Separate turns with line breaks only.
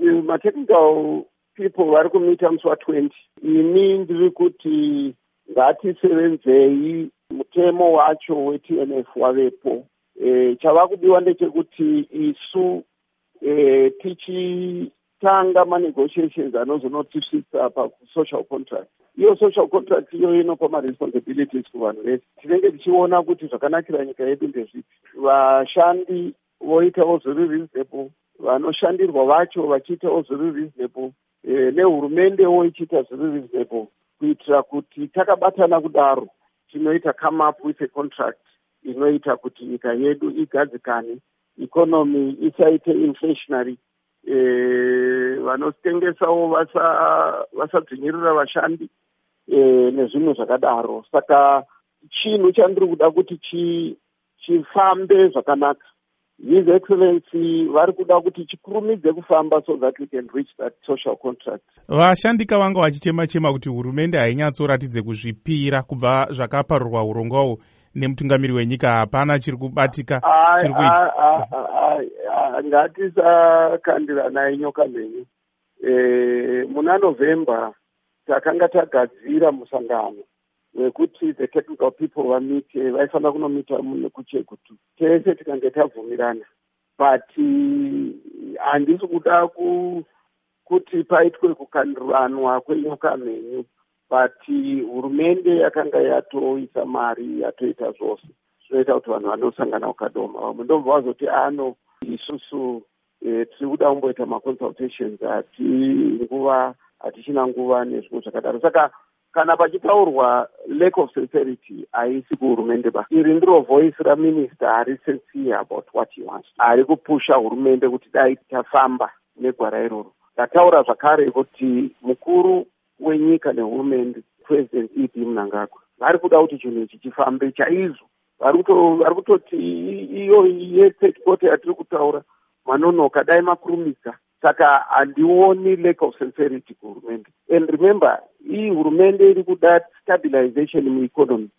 matechnical people vari kumita musi wa20. Ini ndiri kuti ngatisevenzei mutemo wacho weTNF wavepo. Chava kudiwa ndechekuti isu tichitanga manegotiations anozonotisvitsa pasocial contract. Iyo social contract iyo inopa maresponsibilities kuvanhu vese. Tinenge tichiona kuti zvakanakira nyika yedu ndezvipi. Vashandi voitawo zviri reasonable, vanoshandirwa vacho vachiitawo zviri reasonable, nehurumende ichiita zviri reasonable, kuitira kuti takabatana kudaro tinoita come up with a contract inoita kuti nyika yedu igadzikane, economy isaite inflationary, vanotengesawo vasadzvinyirira vashandi nezvimwe zvakadaro. Saka chinhu chandiri kuda kuti chifambe zvakanaka. His Excellency vari kuda kuti chikurumidze kufamba so that we can reach that social contract.
Vashandi kavanga vachichema-chema kuti hurumende hainyatsoratidze kuzvipira kubva zvakaparurwa urongwawo nemutungamiri wenyika, hapana chiri kubatika chiri kuita.
Ngatisakandirana nyoka mhenyu. Muna November takanga tagadzira musangano wekuti the technical people vamite, vaifanira kunomita kuChegutu. Tese tikange tabvumirana, but handisi kuda kuti paitwe kukaniranwa kwenyoka mhenyu, but hurumende yakanga yatoisa mari, yatoita zvose zvinoita kuti vanhu vanosangana kukadoma. Vamwe ndobva vazoti isusu tiri kuda kumboita maconsultations, hatichina nguva nezvimwe zvakadaro. Saka kana pachitaurwa lack of sincerity, haisi kuhurumende basi. Iri ndiro voice raminister ari sincere about what he wants. Ari kupusha hurumende kuti dai tafamba negwara iroro. Ndataura zvakare kuti mukuru wenyika nehurumende, President E.D. Mnangagwa, vari kuda kuti chinhu ichi chifambe chaizvo. Vari kutoti iyo yepetikote yatiri kutaura manonoka dai makurumidza. Saka handioni lack of sincerity kuhurumende. And remember, hii hurumende iri kuda stabilization mueconomy.